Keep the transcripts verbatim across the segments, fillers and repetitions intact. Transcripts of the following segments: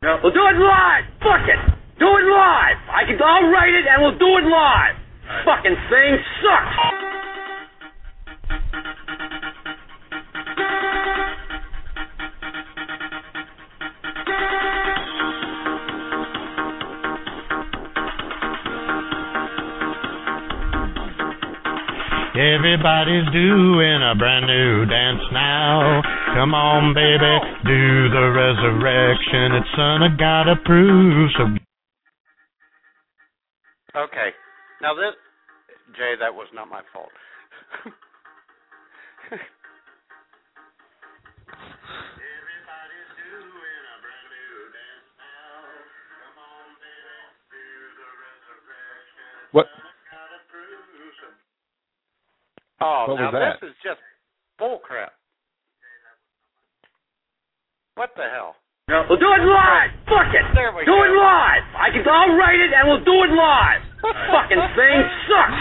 No, we'll do it live. Fuck it. Do it live. I can. I'll write it and we'll do it live. Right. Fucking thing sucks. Everybody's doing a brand new dance now. Come on, baby, do the resurrection. It's Son of God approved. So. Okay. Now this, Jay, that was not my fault. Everybody's doing a brand new dance now. Come on, baby, do the resurrection. What? Oh, what now was that? This is just bullcrap. What the hell? No, we'll do it live. Fuck it. There we do go. it live. I can. I'll write it and we'll do it live. Right. Fucking thing sucks.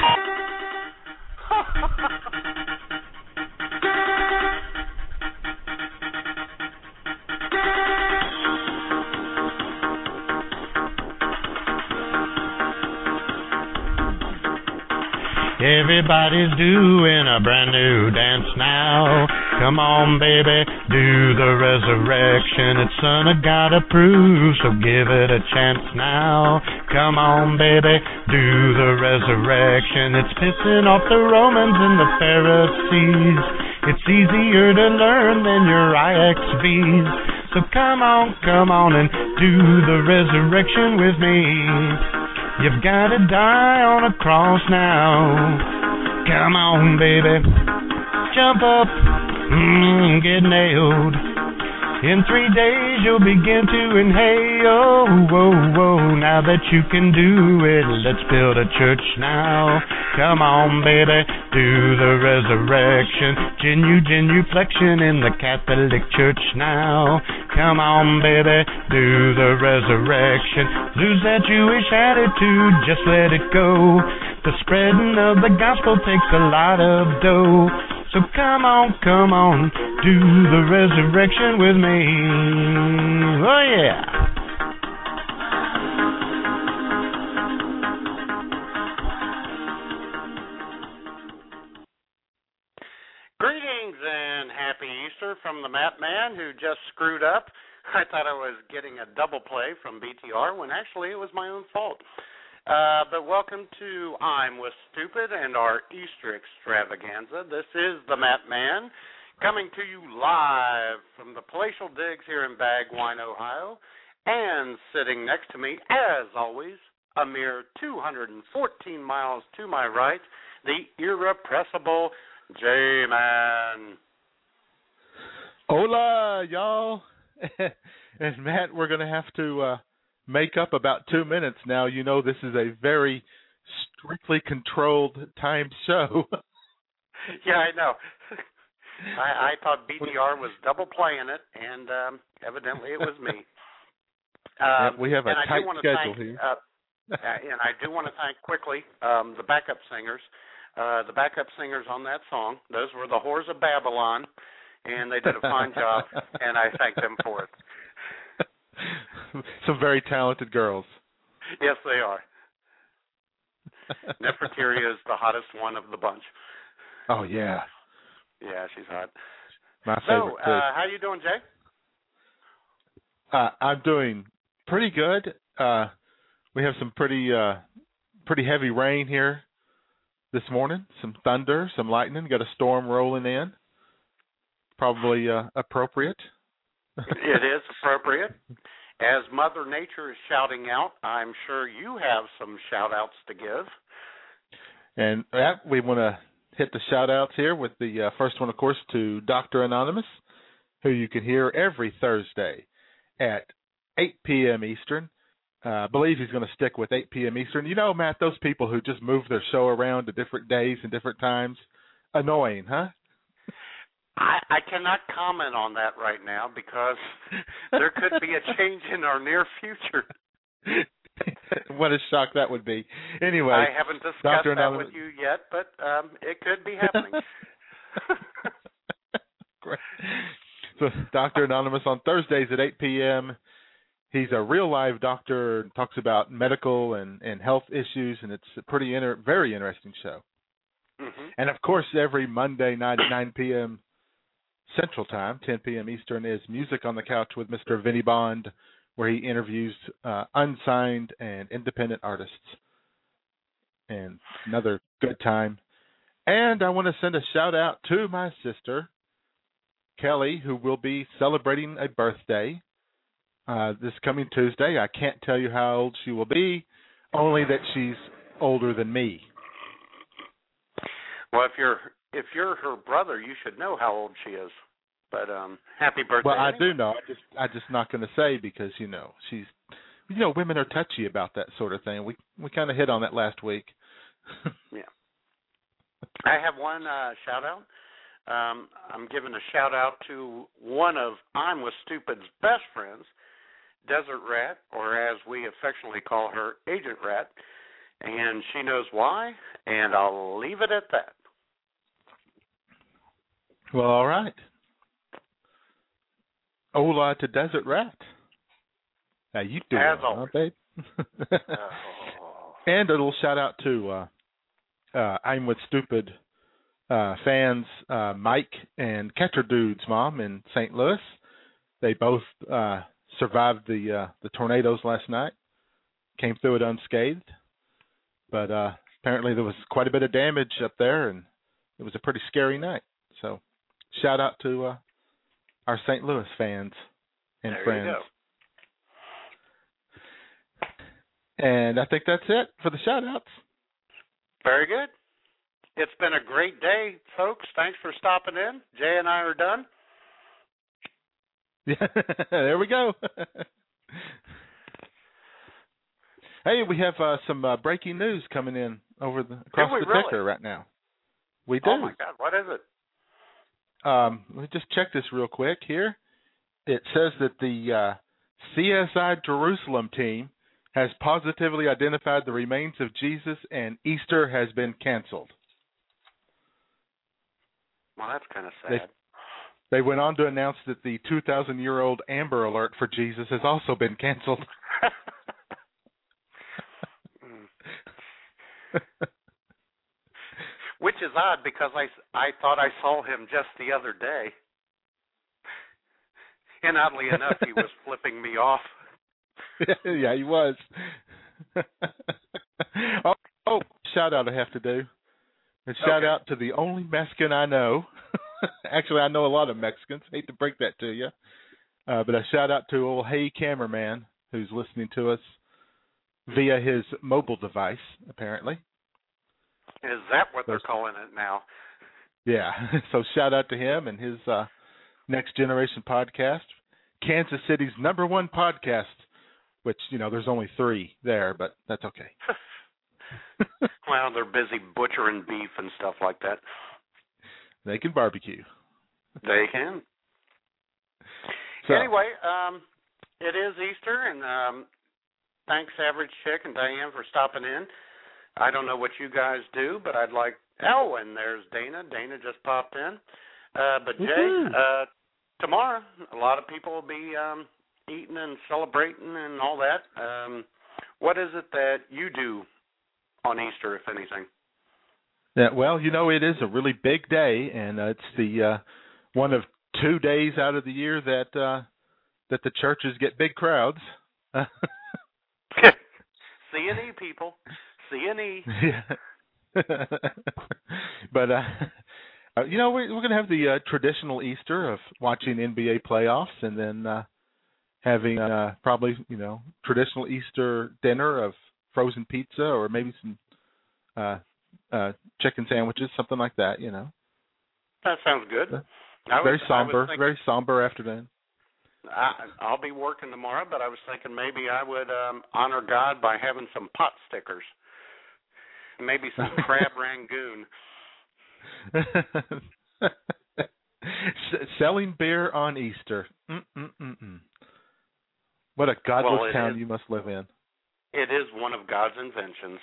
Everybody's doing a brand new dance now. Come on, baby, do the resurrection. It's Son of God approved, so give it a chance now. Come on, baby, do the resurrection. It's pissing off the Romans and the Pharisees. It's easier to learn than your I X Vs. So come on, come on and do the resurrection with me. You've got to die on a cross now. Come on, baby. Jump up, mm, get nailed. In three days you'll begin to inhale. Whoa, whoa, now that you can do it, let's build a church now. Come on, baby, do the resurrection. Genu, genuflection in the Catholic Church now. Come on, baby, do the resurrection. Lose that Jewish attitude, just let it go. The spreading of the gospel takes a lot of dough. So come on, come on, do the resurrection with me. Oh, yeah. Greetings and happy Easter from the Matt Man who just screwed up. I thought I was getting a double play from B T R when actually it was my own fault. Uh, but welcome to I'm With Stupid and our Easter extravaganza. This is the Matt Man coming to you live from the Palatial Digs here in Bagwine, Ohio. And sitting next to me, as always, a mere two hundred fourteen miles to my right, the irrepressible J-Man. Hola, y'all. And Matt, we're going to have to uh, make up about two minutes now. You know this is a very strictly controlled timed show. Yeah, I know. I, I thought B T R was double playing it, and um, evidently it was me. Um, yeah, we have a tight schedule thank, here. Uh, and I do want to thank quickly um, the backup singers. Uh, the backup singers on that song, those were the Whores of Babylon, and they did a fine job, and I thank them for it. Some very talented girls. Yes, they are. Nefertiti is the hottest one of the bunch. Oh, yeah. Yeah, she's hot. My favorite. So, uh, how you doing, Jay? Uh, I'm doing pretty good. Uh, we have some pretty uh, pretty heavy rain here this morning. Some thunder, some lightning. Got a storm rolling in. Probably uh, appropriate. It is appropriate. As Mother Nature is shouting out, I'm sure you have some shout-outs to give. And uh, we want to hit the shout-outs here with the uh, first one, of course, to Doctor Anonymous, who you can hear every Thursday at eight p.m. Eastern. Uh, I believe he's going to stick with eight p.m. Eastern. You know, Matt, those people who just move their show around to different days and different times, annoying, huh? I, I cannot comment on that right now because there could be a change in our near future. What a shock that would be. Anyway, I haven't discussed Doctor that Anonymous. with you yet, but um, it could be happening. Great. So Doctor Anonymous on Thursdays at eight p.m. he's a real live doctor, talks about medical and, and health issues, and it's a pretty inter- very interesting show. Mm-hmm. And, of course, every Monday night at nine p.m. Central Time, ten p.m. Eastern, is Music on the Couch with Mister Vinny Bond, where he interviews uh, unsigned and independent artists. And another good time. And I want to send a shout-out to my sister, Kelly, who will be celebrating a birthday uh, this coming Tuesday. I can't tell you how old she will be, only that she's older than me. Well, if you're if you're her brother, you should know how old she is. But um, happy birthday! Well, I anyway. do know. I just I'm just not going to say because you know she's you know women are touchy about that sort of thing. We we kind of hit on that last week. Yeah. I have one uh, shout out. Um, I'm giving a shout out to one of I'm With Stupid's best friends, Desert Rat, or as we affectionately call her, Agent Rat, and she knows why, and I'll leave it at that. Well, all right. Hola to Desert Rat. How you doing, As huh, always. babe? oh. And a little shout out to uh, uh, I'm With Stupid uh, fans, uh, Mike and Catcher Dude's mom in Saint Louis. They both uh, survived the uh, the tornadoes last night. Came through it unscathed, but uh, apparently there was quite a bit of damage up there, and it was a pretty scary night. So, shout out to uh, our Saint Louis fans and there friends. You go. And I think that's it for the shout-outs. Very good. It's been a great day, folks. Thanks for stopping in. Jay and I are done. Yeah, there we go. Hey, we have uh, some uh, breaking news coming in over the across Do we the really? ticker right now. We do. Oh, my God. What is it? Um, let me just check this real quick here. It says that the uh, C S I Jerusalem team has positively identified the remains of Jesus, and Easter has been canceled. Well, that's kind of sad. They, they went on to announce that the two thousand year old Amber Alert for Jesus has also been canceled. Which is odd because I, I thought I saw him just the other day. And oddly enough, he was flipping me off. Yeah, he was. oh, oh, shout out I have to do. A shout Okay. out to the only Mexican I know. Actually, I know a lot of Mexicans. Hate to break that to you. Uh, but a shout out to old Hey Cameraman, who's listening to us via his mobile device, apparently. Is that what they're calling it now? Yeah. So shout out to him and his uh, Next Generation podcast, Kansas City's number one podcast, which, you know, there's only three there, but that's okay. Well, they're busy butchering beef and stuff like that. They can barbecue. They can. So, Anyway, um, it is Easter, and um, thanks, Average Chick and Diane, for stopping in. I don't know what you guys do, but I'd like... Oh, and there's Dana. Dana just popped in. Uh, but, Jay, Woo-hoo. uh, tomorrow, a lot of people will be um, eating and celebrating and all that. Um, what is it that you do on Easter, if anything? Yeah, well, you know, it is a really big day, and uh, it's the uh, one of two days out of the year that uh, that the churches get big crowds. C and E, people. C and E. Yeah. But, uh, uh, you know, we're, we're going to have the uh, traditional Easter of watching N B A playoffs and then uh, having uh, probably, you know, traditional Easter dinner of frozen pizza or maybe some uh, uh, chicken sandwiches, something like that, you know. That sounds good. Uh, I was, very I was somber, thinking, very somber afternoon. I, I'll be working tomorrow, but I was thinking maybe I would um, honor God by having some pot stickers. Maybe some crab rangoon. Selling beer on Easter. Mm-mm-mm-mm. What a godless Well, town is, you must live in. It is one of God's inventions.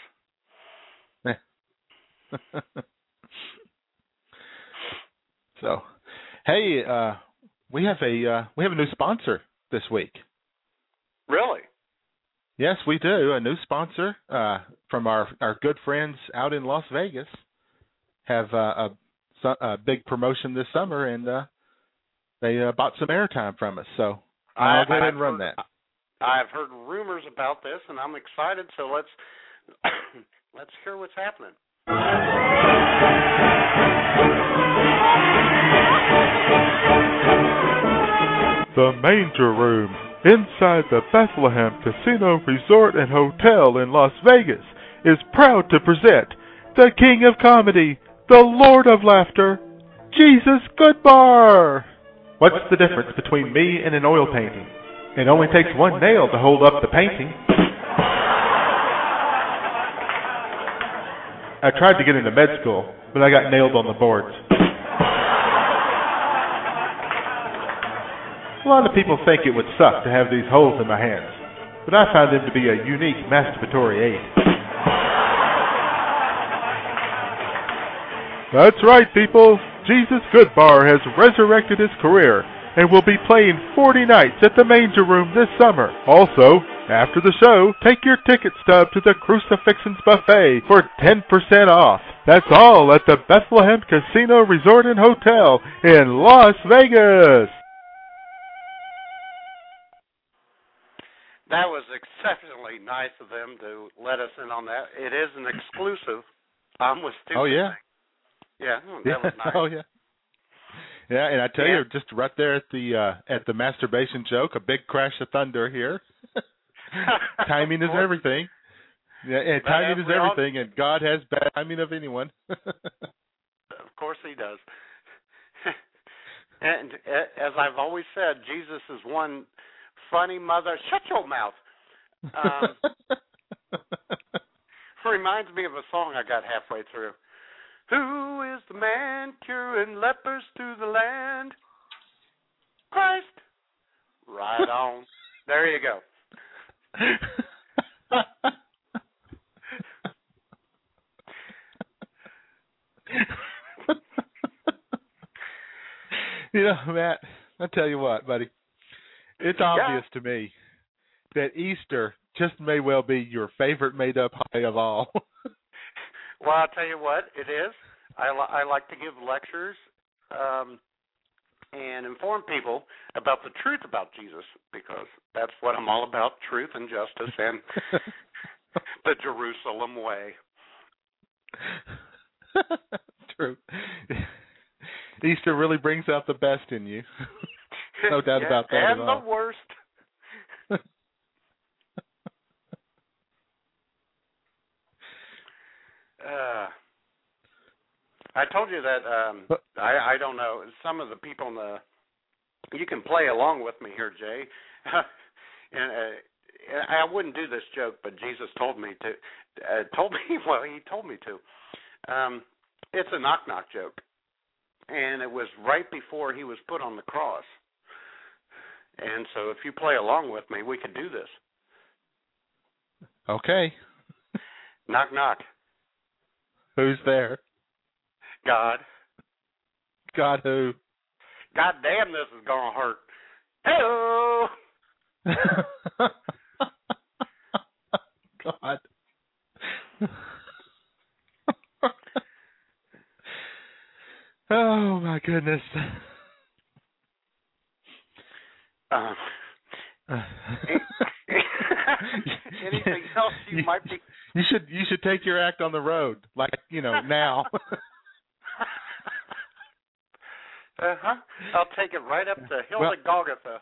So, hey, uh, we have a uh, we have a new sponsor this week. Really? Yes, we do. A new sponsor uh, from our, our good friends out in Las Vegas have uh, a, a big promotion this summer, and uh, they uh, bought some airtime from us. So I'll go ahead and run heard, that. I've heard rumors about this, and I'm excited. So let's let's hear what's happening. The Manger Room, inside the Bethlehem Casino Resort and Hotel in Las Vegas, is proud to present the King of Comedy, the Lord of Laughter, Jesus Goodbar. What's the difference between me and an oil painting? It only takes one nail to hold up the painting. I tried to get into med school, but I got nailed on the boards. A lot of people think it would suck to have these holes in my hands, but I found them to be a unique masturbatory aid. That's right, people. Jesus Goodbar has resurrected his career and will be playing forty nights at the Manger Room this summer. Also, after the show, take your ticket stub to the Crucifixion's Buffet for ten percent off. That's all at the Bethlehem Casino Resort and Hotel in Las Vegas. That was exceptionally nice of them to let us in on that. It is an exclusive. I'm with Stupid. Oh, yeah. Yeah, that was nice. Oh, yeah. Yeah, and I tell yeah. you, just right there at the uh, at the masturbation joke, a big crash of thunder here. Timing is everything. Yeah, and timing is everything, all... and God has bad timing of anyone. Of course he does. And as I've always said, Jesus is one funny mother. Shut your mouth. Um, reminds me of a song I got halfway through. Who is the man curing lepers through the land? Christ. Right on. There you go. You know, Matt, I'll tell you what, buddy. It's obvious yeah. to me that Easter just may well be your favorite made-up holiday of all. Well, I'll tell you what, it is. I, li- I like to give lectures um, and inform people about the truth about Jesus, because that's what I'm all about, truth and justice and the Jerusalem way. True. Easter really brings out the best in you. No doubt yeah, about that and at all. the worst. Uh, I told you that um, I, I don't know. Some of the people in the you can play along with me here, Jay. and uh, I wouldn't do this joke, but Jesus told me to. Uh, told me well, he told me to. Um, it's a knock knock joke, and it was right before he was put on the cross. And so, if you play along with me, we could do this. Okay. Knock knock. Who's there? God. God who? God damn, this is gonna hurt. Hello. God. Oh my goodness. Uh, anything else you, you might be? You should you should take your act on the road, like you know now. Uh huh. I'll take it right up the hill well, of Golgotha.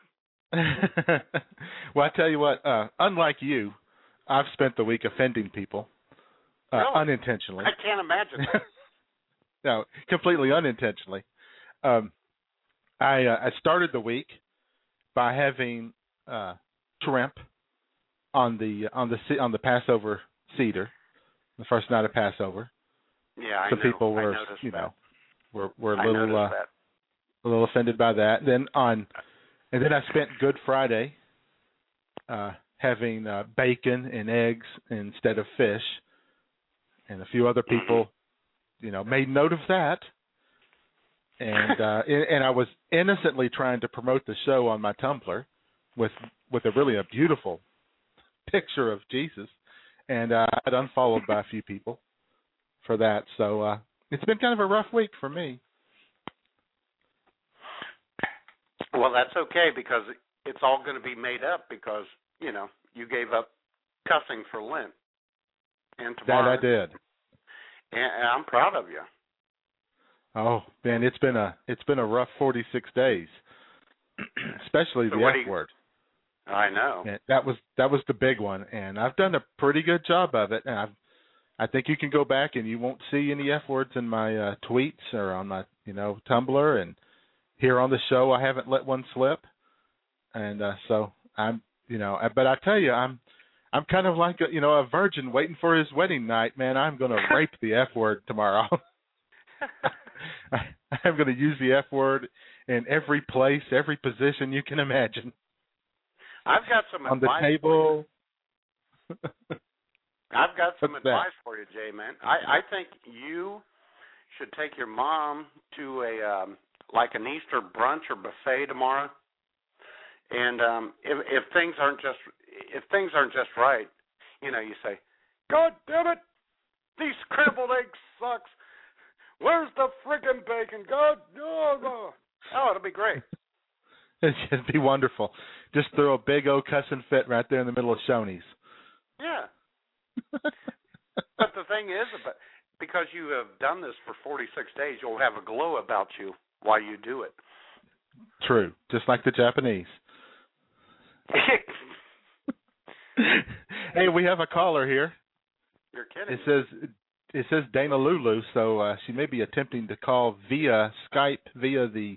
Well, I tell you what. Uh, unlike you, I've spent the week offending people uh, really? unintentionally. I can't imagine that. No, completely unintentionally. Um, I uh, I started the week by having uh, shrimp on the on the on the Passover Seder, the first night of Passover. Yeah, I Some know. people were, I noticed you know, that. were were a I little uh, that. a little offended by that. Then on, and then I spent Good Friday uh, having uh, bacon and eggs instead of fish, and a few other people, mm-hmm. you know, made note of that. And uh, and I was innocently trying to promote the show on my Tumblr with with a really a beautiful picture of Jesus, and uh, I got unfollowed by a few people for that. So uh, it's been kind of a rough week for me. Well, that's okay because it's all going to be made up because, you know, you gave up cussing for Lent and tomorrow. That I did. And I'm proud of you. Oh, man, it's been a it's been a rough forty-six days, especially So the what F do you- word. I know. And that was that was the big one, and I've done a pretty good job of it. And I've, I think you can go back and you won't see any F words in my uh, tweets or on my you know Tumblr, and here on the show I haven't let one slip. And uh, so I'm you know, but I tell you I'm I'm kind of like a, you know a virgin waiting for his wedding night. Man, I'm going to rape the F word tomorrow. I, I'm going to use the F word in every place, every position you can imagine. I've got some On the advice table. For you. I've got some What's that? advice for you, Jay, man. I, I think you should take your mom to a um, like an Easter brunch or buffet tomorrow. And um, if, if things aren't just if things aren't just right, you know, you say, "God damn it, these scrambled eggs sucks. Where's the friggin' bacon? God, no, no." Oh, it'll be great. It'd be wonderful. Just throw a big old cussing fit right there in the middle of Shoney's. Yeah. But the thing is, because you have done this for forty-six days, you'll have a glow about you while you do it. True. Just like the Japanese. Hey, we have a caller here. You're kidding. It says it says Dana Lulu, so uh, she may be attempting to call via Skype, via the...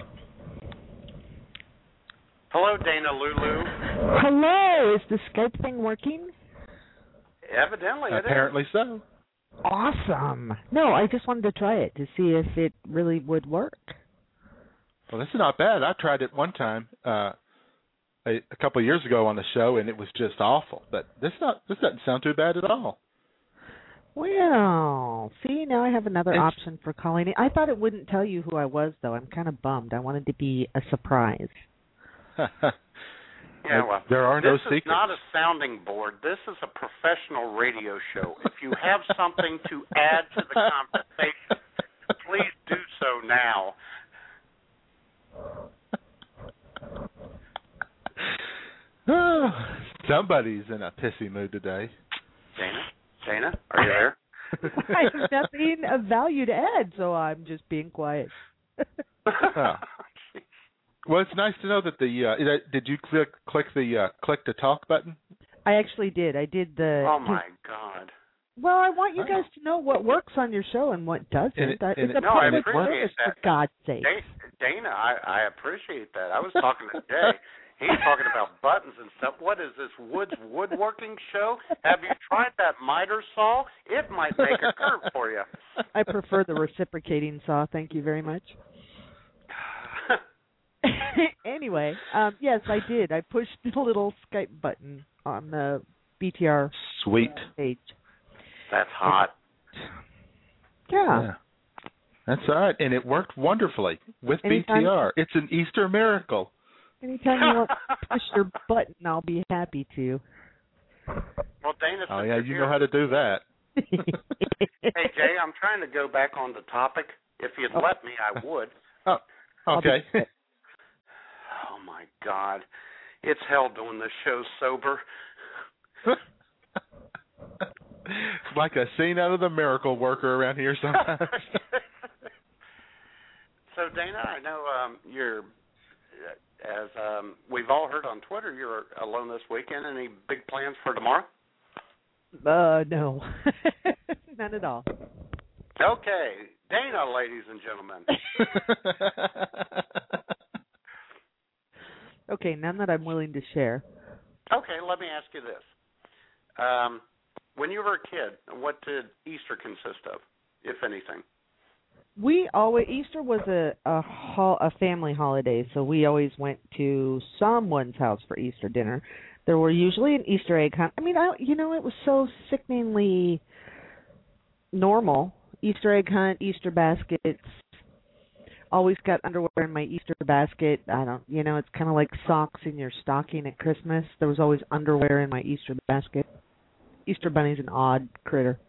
Hello, Dana Lulu. Hello, is the Skype thing working? Evidently, it Apparently so. Awesome. No, I just wanted to try it to see if it really would work. Well, this is not bad. I tried it one time uh, a, a couple of years ago on the show, and it was just awful. But this not this doesn't sound too bad at all. Well, see, now I have another It's- option for calling it. I thought it wouldn't tell you who I was, though. I'm kind of bummed. I wanted to be a surprise. Yeah, well, there are no this secrets. is not a sounding board. This is a professional radio show. If you have something to add to the conversation, please do so now. Oh, somebody's in a pissy mood today. Dana? Dana, are you there? I have nothing of value to add, so I'm just being quiet. Oh. Well, it's nice to know that the uh, did you click click the uh, click to talk button? I actually did. I did the. Oh my God! Well, I want you Oh. guys to know what works on your show and what doesn't. And it- Uh, and it's it- a No, I public appreciate service, that. for God's sake. Da- Dana, I, I appreciate that. I was talking to Jay. He's talking about buttons and stuff. What is this Woods woodworking show? Have you tried that miter saw? It might make a curve for you. I prefer the reciprocating saw. Thank you very much. Anyway, um, yes, I did. I pushed the little Skype button on the B T R Sweet. page. That's hot. Yeah. Yeah. That's all right, and it worked wonderfully with Anytime- B T R. It's an Easter miracle. Anytime you want to push your button, I'll be happy to. Well, Dana, Oh since yeah, you're you here- know how to do that. Hey, Jay, I'm trying to go back on the topic. If you'd Oh. let me, I would. Oh, okay. Oh, my God. It's hell doing this show sober. It's like a scene out of The Miracle Worker around here sometimes. So, Dana, I know um, you're, as um, we've all heard on Twitter, you're alone this weekend. Any big plans for tomorrow? Uh, no. None at all. Okay. Dana, ladies and gentlemen. Okay, none that I'm willing to share. Okay, let me ask you this. Um, when you were a kid, what did Easter consist of, if anything? We always Easter was a a, ho- a family holiday, so we always went to someone's house for Easter dinner. There were usually an Easter egg hunt. I mean, I you know, it was so sickeningly normal. Easter egg hunt, Easter baskets. always got underwear in my Easter basket. I don't, you know, it's kind of like socks in your stocking at Christmas. There was always underwear in my Easter basket. Easter Bunny's an odd critter.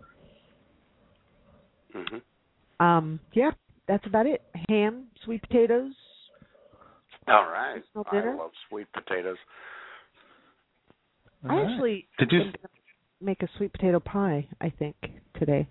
Mm-hmm. Um, yeah, that's about it. Ham, sweet potatoes. All right. Dinner. I love sweet potatoes. I All actually right. Did you am gonna make a sweet potato pie, I think, today.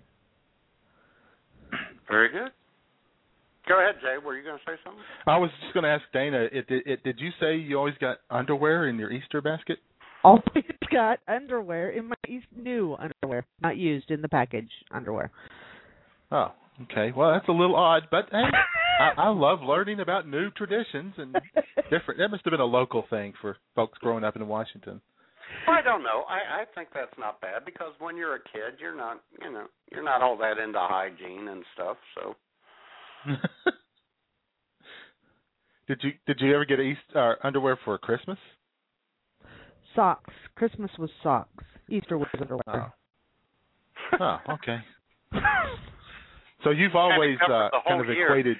Very good. Go ahead, Jay. Were you going to say something? I was just going to ask Dana, it, it, it, did you say you always got underwear in your Easter basket? Always got underwear in my East, new underwear, not used in the package underwear. Oh, okay. Well, that's a little odd, but hey, I, I love learning about new traditions and different. That must have been a local thing for folks growing up in Washington. Well, I don't know. I, I think that's not bad because when you're a kid, you're not, you know, you're not all that into hygiene and stuff. So. did you did you ever get East uh, underwear for Christmas? Socks. Christmas was socks. Easter was underwear. Oh, oh okay. So you've always uh, kind of year. equated.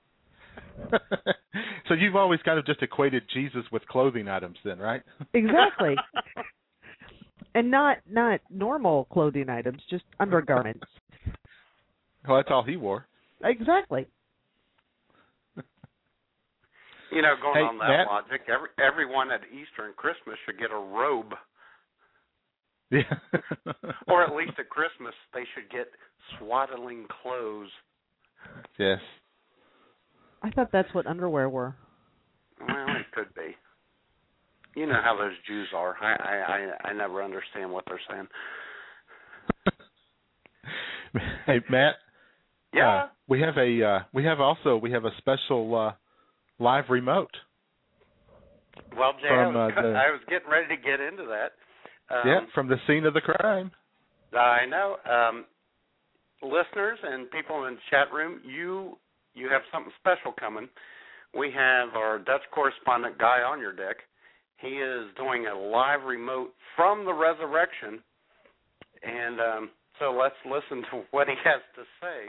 So you've always kind of just equated Jesus with clothing items, then, right? Exactly. And not not normal clothing items, just undergarments. Well, that's all he wore. Exactly. You know, going Hey, on that Matt? logic, every, everyone at Easter and Christmas should get a robe. Yeah. Or at least at Christmas, they should get swaddling clothes. Yes. I thought that's what underwear were. Well, it could be. You know how those Jews are. I I, I, I never understand what they're saying. Hey, Matt. Yeah. Uh, we have a uh, we have also we have a special uh, live remote. Well, Jay, from, I, was, uh, the, I was getting ready to get into that. Um, yeah, from the scene of the crime. I know. Um, listeners and people in the chat room, you you have something special coming. We have our Dutch correspondent, Guy on your deck. He is doing a live remote from the resurrection. And um, so let's listen to what he has to say.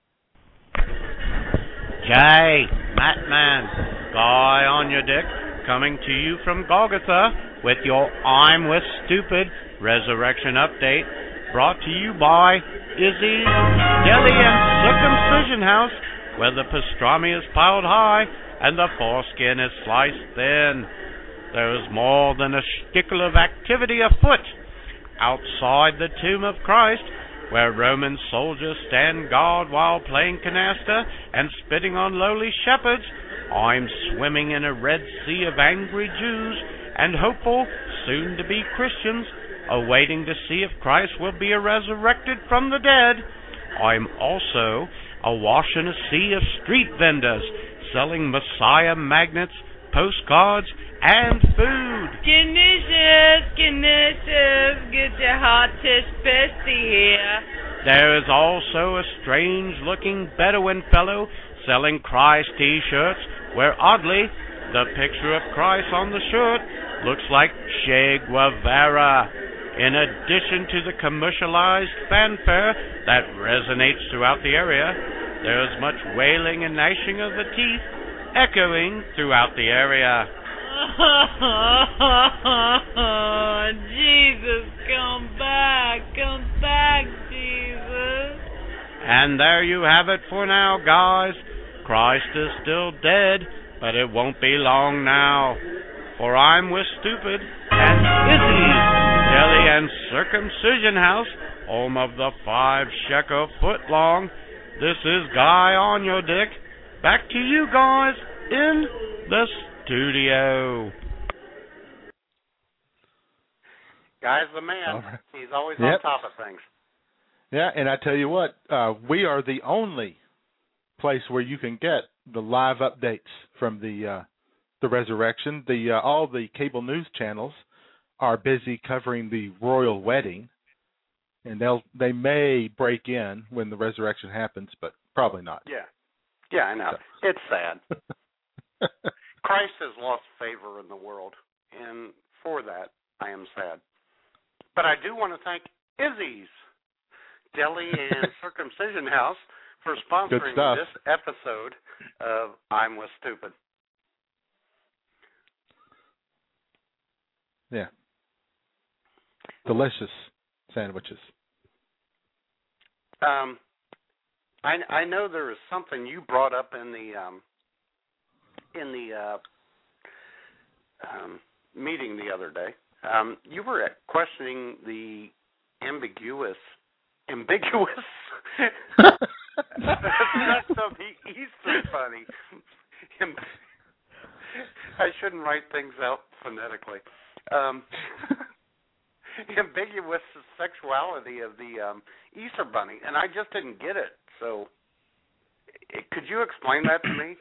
Jay, Mattman, Guy on your deck, coming to you from Golgotha with your I'm with Stupid resurrection update, brought to you by Izzy's Deli and Circumcision House, where the pastrami is piled high and the foreskin is sliced thin. There is more than a stickle of activity afoot outside the tomb of Christ, where Roman soldiers stand guard while playing canasta and spitting on lowly shepherds. I'm swimming in a red sea of angry Jews and hopeful, soon-to-be Christians, awaiting to see if Christ will be resurrected from the dead. I'm also awash in a sea of street vendors selling Messiah magnets, postcards, and food. Delicious, delicious, get your hot tish pasty here. There is also a strange-looking Bedouin fellow selling Christ T-shirts, where oddly, the picture of Christ on the shirt looks like Che Guevara. In addition to the commercialized fanfare that resonates throughout the area, there is much wailing and gnashing of the teeth echoing throughout the area. Jesus, come back, come back, Jesus. And there you have it for now, guys. Christ is still dead, but it won't be long now. For I'm with Stupid and Izzy's Deli and Circumcision House, home of the five shekel foot long. This is Guy on your dick. Back to you guys in the studio. Guy's the man. Right. He's always Yep. on top of things. Yeah, and I tell you what, uh, we are the only place where you can get the live updates from the uh, the resurrection. The uh, all the cable news channels are busy covering the royal wedding, and they'll they may break in when the resurrection happens, but probably not. Yeah. Yeah, I know. So. It's sad. Christ has lost favor in the world, and for that, I am sad. But I do want to thank Izzy's Deli and Circumcision House for Good sponsoring stuff. this episode of I'm Was Stupid. Yeah. Delicious sandwiches. Um, I I know there was something you brought up in the um in the uh, um, meeting the other day. Um, you were questioning the ambiguous ambiguous effect of the Easter Bunny. I shouldn't write things out phonetically. Um, ambiguous sexuality of the um, Easter Bunny, and I just didn't get it. So, it, could you explain that to me?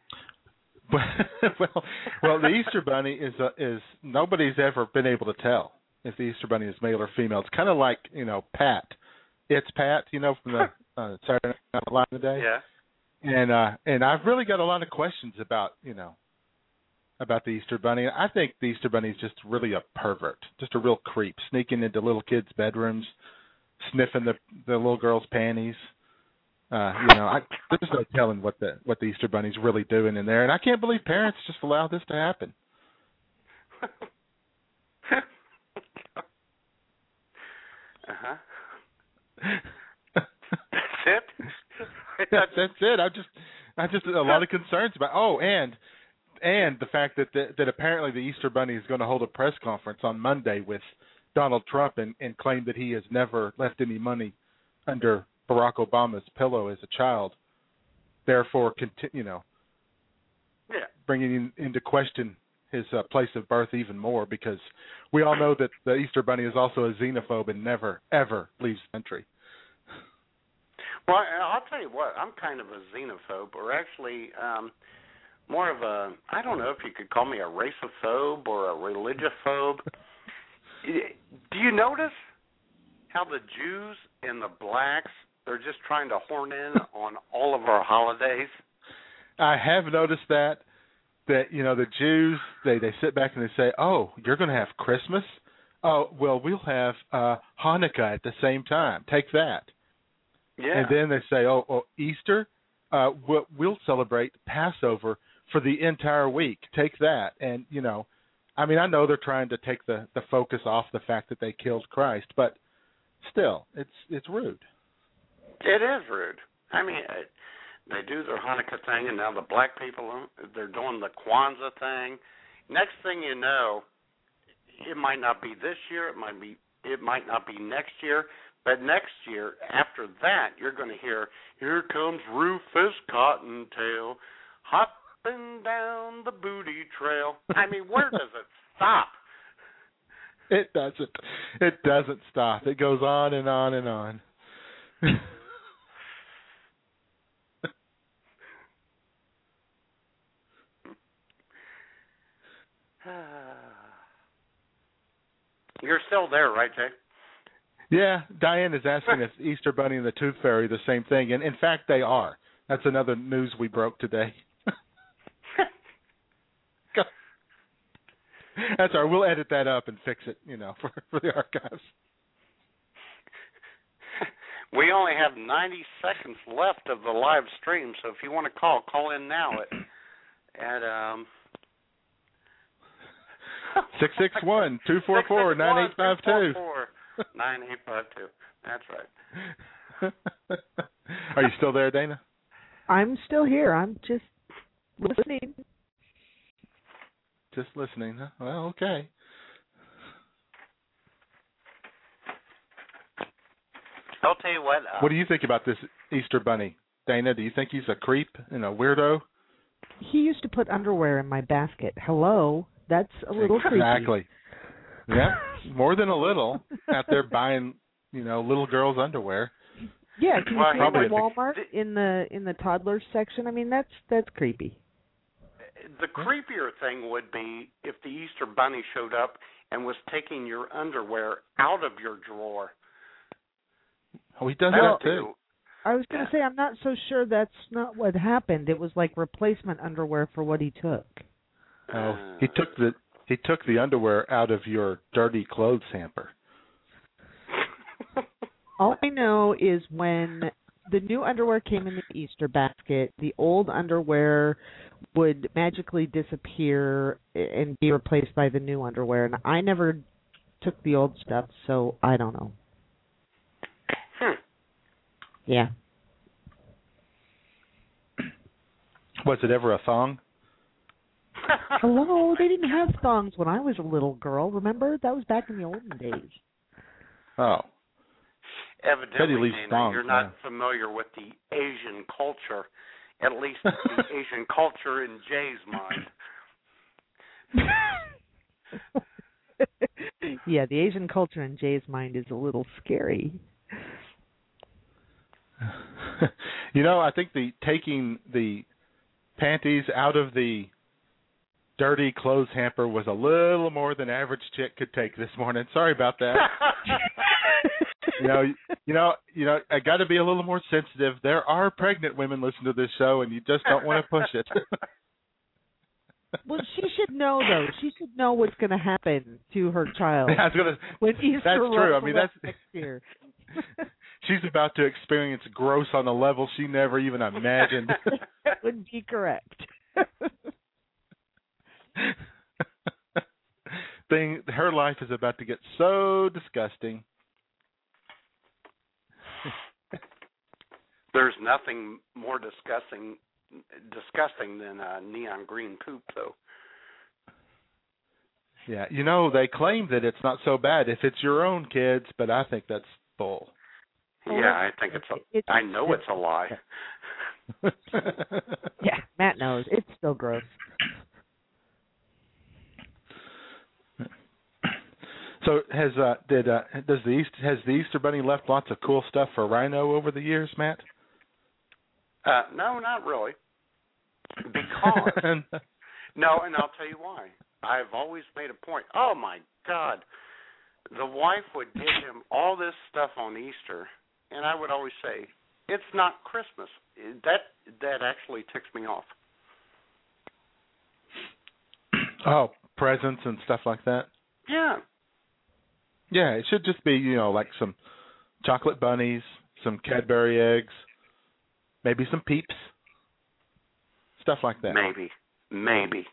well, well, the Easter Bunny is uh, is nobody's ever been able to tell if the Easter Bunny is male or female. It's kind of like, you know, Pat. It's Pat, you know, from the uh, Saturday Night Live today. Yeah. And uh, and I've really got a lot of questions about, you know, about the Easter Bunny. I think the Easter Bunny is just really a pervert, just a real creep, sneaking into little kids' bedrooms, sniffing the the little girls' panties. Uh, you know, I, there's no telling what the what the Easter Bunny's really doing in there, and I can't believe parents just allow this to happen. uh-huh. That's it. that's, that's it. I just, I just a lot of concerns about. Oh, and and the fact that the, that apparently the Easter Bunny is going to hold a press conference on Monday with Donald Trump and, and claim that he has never left any money under Barack Obama's pillow as a child, therefore, conti- you know, yeah. bringing in, into question his uh, place of birth even more, because we all know that the Easter Bunny is also a xenophobe and never, ever leaves the country. Well, I'll tell you what, I'm kind of a xenophobe, or actually um, more of a, I don't know if you could call me a racophobe or a religiphobe. Do you notice how the Jews and the blacks, they're just trying to horn in on all of our holidays? I have noticed that, that, you know, the Jews, they, they sit back and they say, oh, you're going to have Christmas? Oh, well, we'll have uh, Hanukkah at the same time. Take that. Yeah. And then they say, oh, oh Easter? Uh, we'll, we'll celebrate Passover for the entire week. Take that. And, you know, I mean, I know they're trying to take the, the focus off the fact that they killed Christ, but still, it's it's rude. It is rude. I mean, they do their Hanukkah thing, and now the black people, they're doing the Kwanzaa thing. Next thing you know, it might not be this year, it might be, it might not be next year, but next year, after that, you're going to hear, here comes Rufus Cottontail, hopping down the booty trail. I mean, where does it stop? It doesn't. It doesn't stop. It goes on and on and on. You're still there, right, Jay? Yeah, Diane is asking if Easter Bunny and the Tooth Fairy are the same thing, and in fact they are. That's another news we broke today. That's all right. We'll edit that up and fix it, you know, for, for the archives. We only have ninety seconds left of the live stream, so if you want to call, call in now at at um six six one, two four four, nine eight five two. nine eight five two. That's right. Are you still there, Dana? I'm still here. I'm just listening. Just listening, huh? Well, okay. I'll tell you what. Uh, what do you think about this Easter Bunny, Dana? Do you think he's a creep and a weirdo? He used to put underwear in my basket. Hello, that's a little creepy. Exactly. Yeah, more than a little. Out there buying, you know, little girls' underwear. Yeah, can you well, see probably him at Walmart in the in the toddlers section? I mean, that's that's creepy. The creepier thing would be if the Easter Bunny showed up and was taking your underwear out of your drawer. Oh, he does That that too. I was going to Yeah. say, I'm not so sure that's not what happened. It was like replacement underwear for what he took. Oh, he took the he took the underwear out of your dirty clothes hamper. All I know is when the new underwear came in the Easter basket. The old underwear would magically disappear and be replaced by the new underwear. And I never took the old stuff, so I don't know. Hmm. Yeah. Was it ever a thong? Hello, they didn't have thongs when I was a little girl. Remember? That was back in the olden days. Oh. Evidently, Dana, thongs, you're not yeah. familiar with the Asian culture, at least the Asian culture in Jay's mind. Yeah, the Asian culture in Jay's mind is a little scary. You know, I think the taking the panties out of the dirty clothes hamper was a little more than average chick could take this morning. Sorry about that. you know, you know, you know. I got to be a little more sensitive. There are pregnant women listening to this show, and you just don't want to push it. Well, she should know though. She should know what's going to happen to her child. I was gonna, when Easter that's true. I mean, that's next year. She's about to experience gross on a level she never even imagined. That would be correct. Thing, her life is about to get so disgusting. There's nothing more disgusting, disgusting than uh, neon green poop, though. Yeah, you know, they claim that it's not so bad if it's your own kids, but I think that's bull. Yeah, I think it's a. It's, I know it's a lie. Yeah, Matt knows. It's still gross. So has uh did uh does the East has the Easter Bunny left lots of cool stuff for Rhino over the years, Matt? Uh, no, not really. Because no, and I'll tell you why. I've always made a point. Oh my God, the wife would give him all this stuff on Easter, and I would always say, "It's not Christmas." That that actually ticks me off. Oh, presents and stuff like that. Yeah. Yeah, it should just be, you know, like some chocolate bunnies, some Cadbury eggs, maybe some Peeps, stuff like that. Maybe, maybe.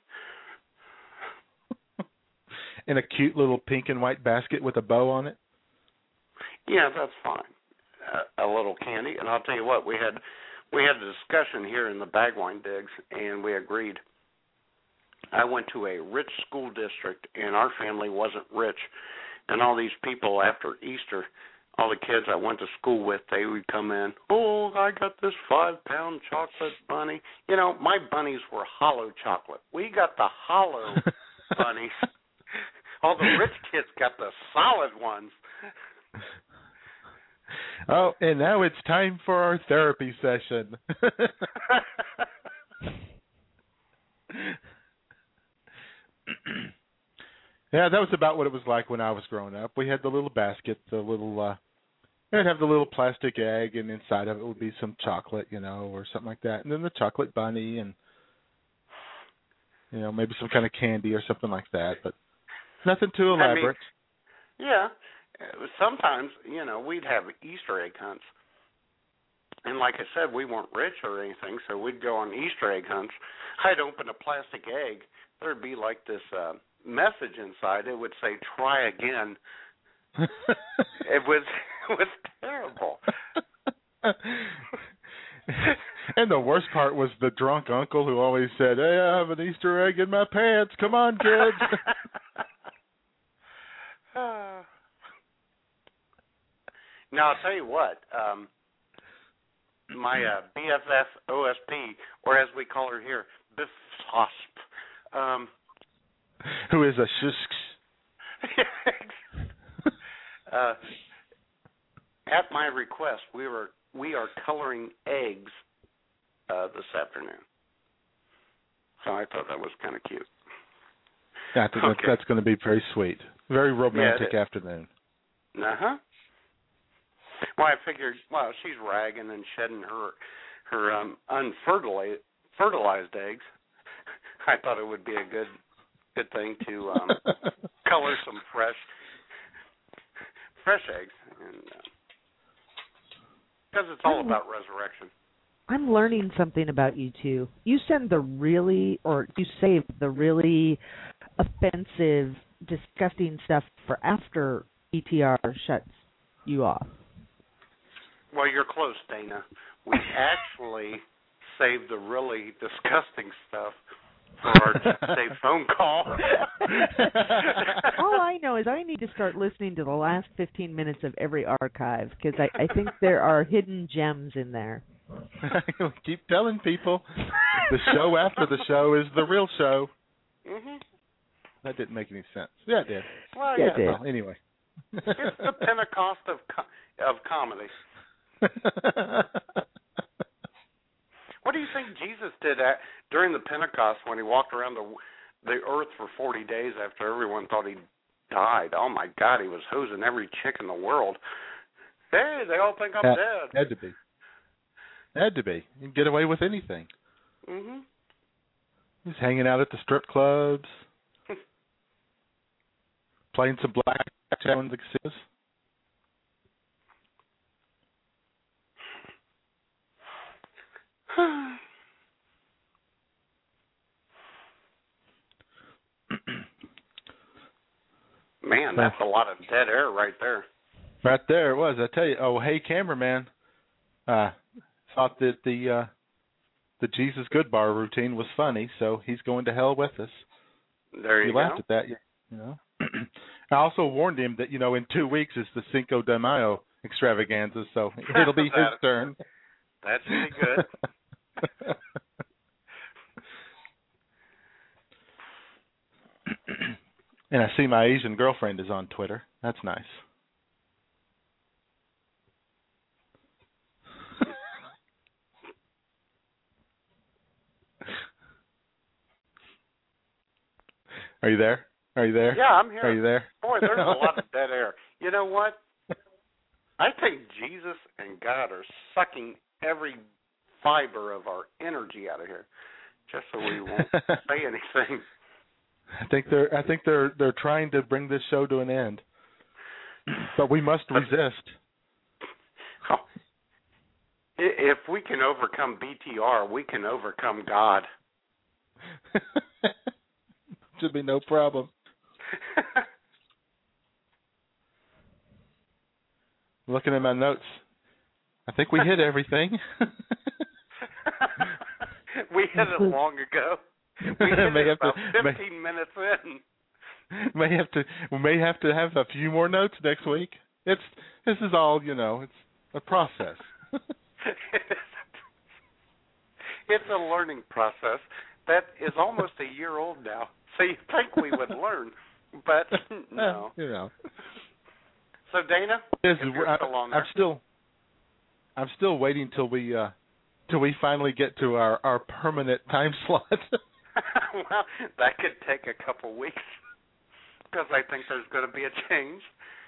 In a cute little pink and white basket with a bow on it. Yeah, that's fine. Uh, a little candy, and I'll tell you what, we had we had a discussion here in the Bagwine Digs, and we agreed. I went to a rich school district, and our family wasn't rich. And all these people after Easter, all the kids I went to school with, they would come in, oh, I got this five-pound chocolate bunny. You know, my bunnies were hollow chocolate. We got the hollow bunnies. All the rich kids got the solid ones. Oh, and now it's time for our therapy session. Yeah, that was about what it was like when I was growing up. We had the little basket, the little, uh, it'd have the little plastic egg, and inside of it would be some chocolate, you know, or something like that. And then the chocolate bunny and, you know, maybe some kind of candy or something like that, but nothing too elaborate. I mean, yeah. Sometimes, you know, we'd have Easter egg hunts. And like I said, we weren't rich or anything, so we'd go on Easter egg hunts. I'd open a plastic egg. There'd be like this uh, message inside. It would say, try again. It was it was terrible. And the worst part was the drunk uncle who always said, hey, I have an Easter egg in my pants. Come on, kids. uh, now, I'll tell you what. Um, my uh, B F F O S P, or as we call her here, Biff Hosp, um, who is a shush. uh, at my request, we were we are coloring eggs uh, this afternoon. So I thought that was kind of cute. I think okay. that's, that's going to be very sweet. Very romantic yeah, afternoon. Uh-huh. Well, I figured, well, she's ragging and shedding her her um, unfertilized fertilized eggs. I thought it would be a good good thing to um, color some fresh fresh eggs. And, uh, Because it's all about resurrection. I'm learning something about you two. You send the really, or you save the really offensive, disgusting stuff for after B T R shuts you off. Well, you're close, Dana. We actually save the really disgusting stuff for our safe phone call. All I know is I need to start listening to the last fifteen minutes of every archive because I, I think there are hidden gems in there. Keep telling people the show after the show is the real show. Mm-hmm. That didn't make any sense. Yeah, it did. Well, yeah, yeah. it did. Well, anyway. It's the Pentecost of co- of comedy. What do you think Jesus did at, during the Pentecost when he walked around the the earth for forty days after everyone thought he died? Oh, my God, he was hosing every chick in the world. Hey, they all think I'm had, dead. Had to be. Had to be. You can get away with anything. Mm-hmm. He's hanging out at the strip clubs, playing some blackjack on the casinos. Man, that's a lot of dead air right there. Right there it was. I tell you. Oh, hey, cameraman. Uh, thought that the uh, the Jesus Good Bar routine was funny, so he's going to hell with us. There you, you go. laughed at that, you know. I also warned him that, you know, in two weeks is the Cinco de Mayo extravaganza, so it'll be his turn. That's pretty good. And I see my Asian girlfriend is on Twitter. That's nice. Are you there? Are you there? Yeah, I'm here. Are you there? Boy, there's a lot of dead air. You know what? I think Jesus and God are sucking every fiber of our energy out of here, just so we won't say anything. I think they're. I think they're. They're trying to bring this show to an end, but we must resist. If we can overcome B T R, we can overcome God. Should be no problem. Looking at my notes, I think we hit everything. We hit it long ago. We hit may it have about to, fifteen may, minutes in. May have to. We may have to have a few more notes next week. It's this is all you know. It's a process. It's a learning process that is almost a year old now. So you think we would learn, but no. You know. So Dana, This if is, you're I, still on there. I'm still. I'm still waiting till we uh, till we finally get to our, our permanent time slot. Well, that could take a couple weeks because I think there's going to be a change.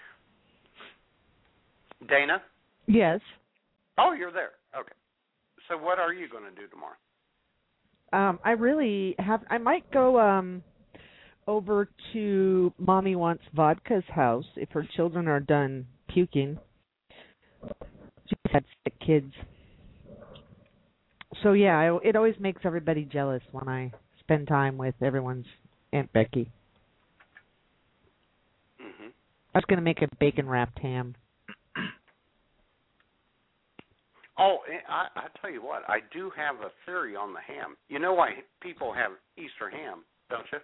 Dana? Yes. Oh, you're there. Okay. So what are you going to do tomorrow? Um, I really have. I might go um, over to Mommy Wants Vodka's house if her children are done puking. She's had sick kids. So, yeah, I, it always makes everybody jealous when I spend time with everyone's Aunt Becky. Mm-hmm. I was going to make a bacon-wrapped ham. Oh, I, I tell you what, I do have a theory on the ham. You know why people have Easter ham, don't you?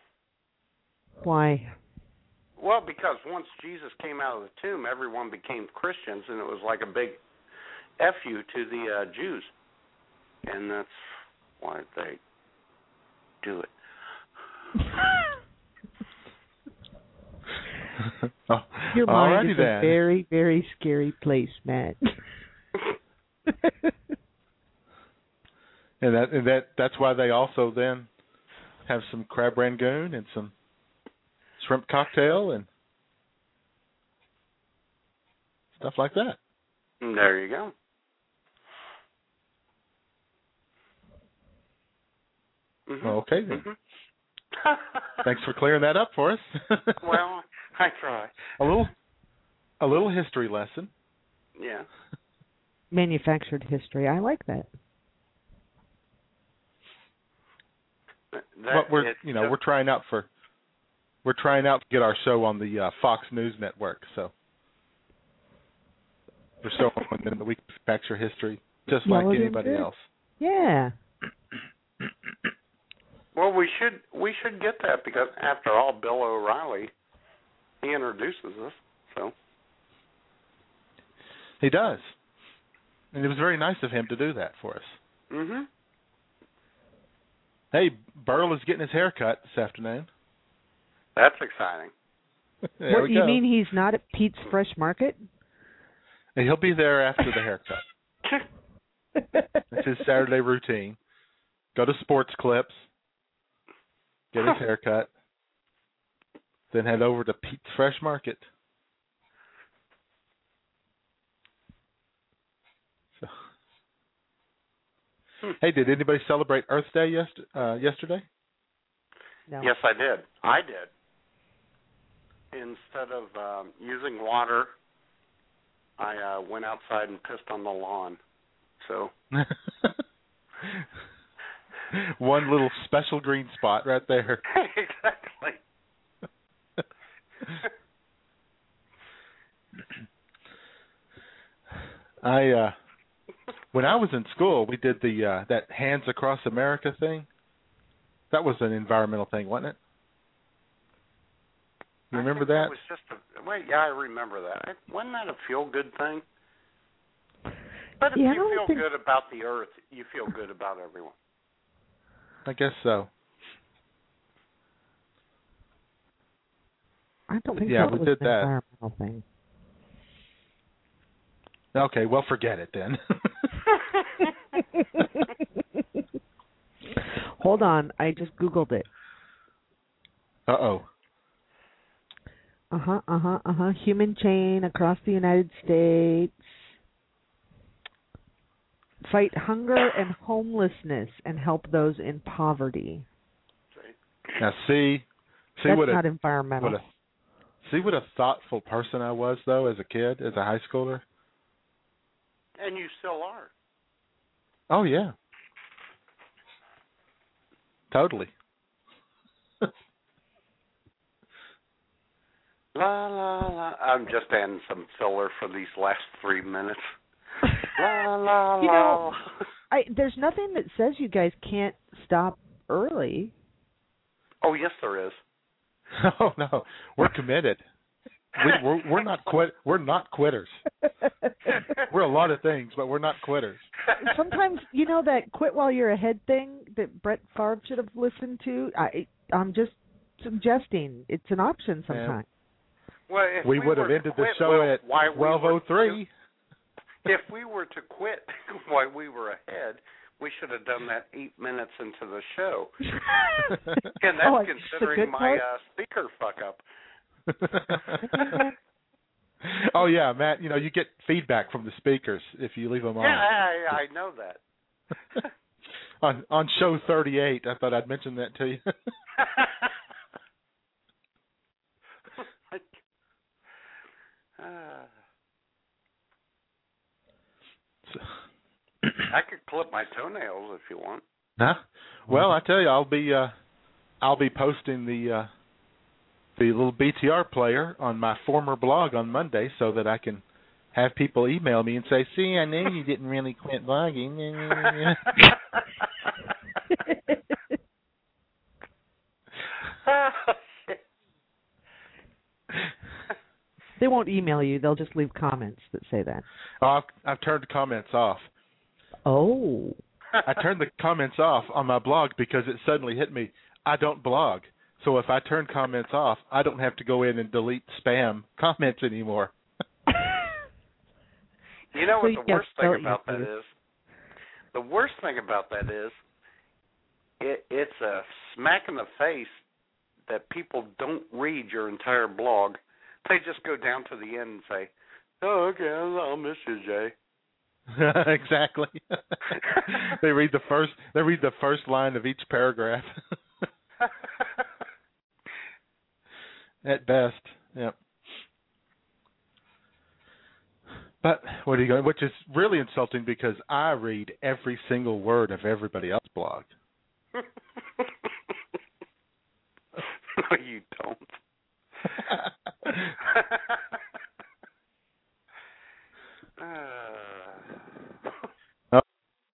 Why? Well, because once Jesus came out of the tomb, everyone became Christians, and it was like a big F you to the uh, Jews. And that's why they do it. Oh, Your mind alrighty is then. a very, very scary place, Matt. And that and that that's why they also then have some crab rangoon and some shrimp cocktail and stuff like that. There you go. Mm-hmm. Okay then. Mm-hmm. Thanks for clearing that up for us. Well, I try. a little a little history lesson. Yeah. manufactured history. I like that. That, but we're it's you know just- we're trying out for we're trying out to get our show on the uh, Fox News Network. So we're showing them that we manufacture history just Yeah, like well, then anybody good. else. Yeah. Well, we should we should get that because after all, Bill O'Reilly, he introduces us. So He does, and it was very nice of him to do that for us. Mhm. Hey, Burl is getting his hair cut this afternoon. That's exciting. There What, we you go. mean he's not at Pete's Fresh Market? And he'll be there after the haircut. That's his Saturday routine. Go to Sports Clips, get his haircut, then head over to Pete's Fresh Market. So. Hmm. Hey, did anybody celebrate Earth Day yester- uh, yesterday? No. Yes, I did. I did. Instead of um, using water, I uh, went outside and pissed on the lawn. So one little special green spot right there. exactly. I uh, when I was in school, we did the uh, that Hands Across America thing. That was an environmental thing, wasn't it? You remember I think that? It was just a, wait, yeah, I remember that. Wasn't that a feel-good thing? But if Yeah, I you don't feel think- good about the earth, you feel good about everyone. I guess so. I don't think Yeah, that we was did an that. environmental thing. Okay, well, forget it then. Hold on, I just Googled it. Uh-oh. Uh-huh, uh-huh, uh-huh. Human chain across the United States. Fight hunger and homelessness and help those in poverty. Now, see, see That's what a, not environmental. what a see what a thoughtful person I was, though, as a kid, as a high schooler. And you still are. Oh yeah, totally. La la la. I'm just adding some filler for these last three minutes. La la You la. know, I there's nothing that says you guys can't stop early. Oh yes, there is. Oh no, we're committed. We, we're we're not quit. We're not quitters. We're a lot of things, but we're not quitters. Sometimes you know that quit while you're ahead thing that Brett Favre should have listened to. I I'm just suggesting it's an option sometimes. Well, if We we would have were to ended the quit show while- at while we twelve were- oh three. If we were to quit while we were ahead, we should have done that eight minutes into the show. And that's Oh, it's the considering good my part? uh, speaker fuck up. Oh yeah, Matt. You know you get feedback from the speakers if you leave them on. Yeah, I, I know that. on on show thirty-eight, I thought I'd mention that to you. uh, I could clip my toenails if you want. Huh? Well, I tell you, I'll be uh, I'll be posting the uh, the little B T R player on my former blog on Monday, so that I can have people email me and say, "See, I knew you didn't really quit blogging." They won't email you. They'll just leave comments that say that. Oh, I've, I've turned comments off. Oh. I turned the comments off on my blog because it suddenly hit me. I don't blog. So if I turn comments off, I don't have to go in and delete spam comments anymore. You know So what you the get worst thing so about that easy. is? The worst thing about that is it, it's a smack in the face that people don't read your entire blog. They just go down to the end and say, "Oh, okay, I'll miss you, Jay." Exactly. They read the first. They read the first line of each paragraph. At best, yep. But what are you going? Which is really insulting because I read every single word of everybody else's blog. No, you don't. uh,